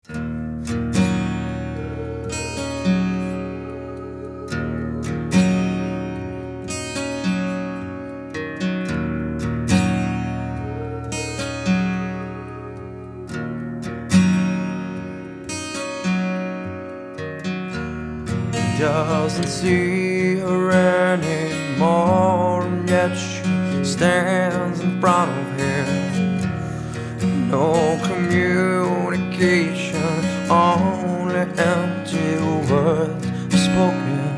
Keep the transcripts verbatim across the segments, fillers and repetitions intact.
Doesn't see her anymore, and yet she stands in front of him. No communication, only empty words spoken.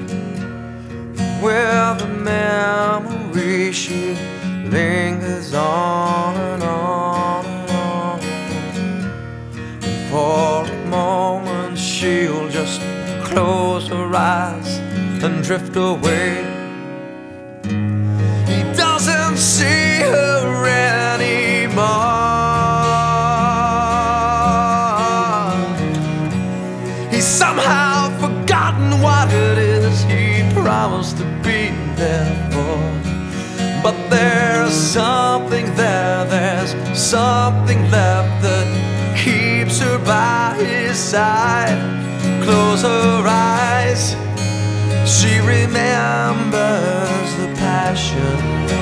With the memory she lingers on and on and on. And for a moment she'll just close her eyes and drift away. He doesn't see her anymore. He's somehow forgotten what it is he promised to be there for. But there's something there, there's something left that keeps her by his side. Close her eyes, she remembers the passion.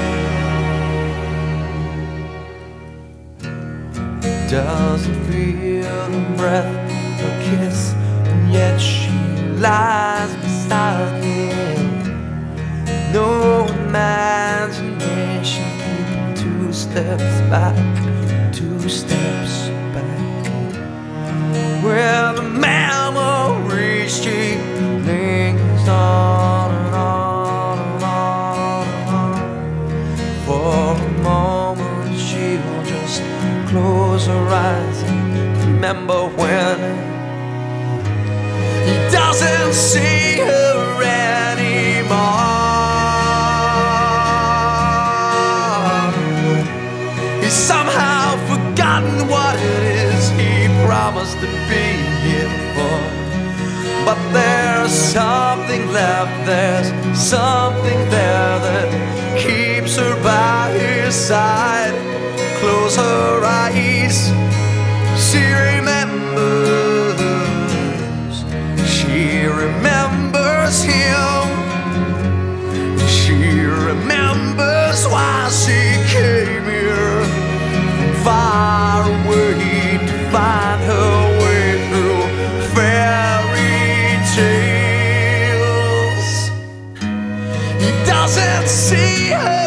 Doesn't feel the breath, a kiss, and yet she lies beside him. No imagination, two steps back, two steps back. Where the memory she lingers on and on and on and on. For a moment she'll just close her eyes and remember when he doesn't see her anymore. He's somehow forgotten what it is he promised to be here for. But there's something left, there's something there that keeps her by his side. Close her eyes, she remembers, she remembers him. She remembers why she came here from far away to find her way through fairy tales. He doesn't see her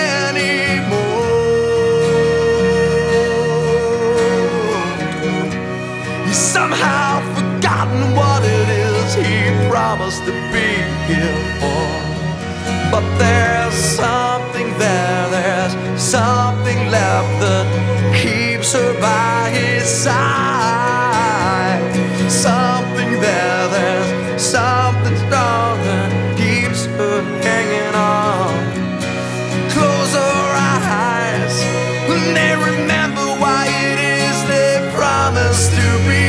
anymore. He's somehow forgotten what it is he promised to be here for. But there's something there, there's something left that keeps her by his side. Something there, there's something strong that keeps her hanging on. Close her eyes and they remember why it is they promised to be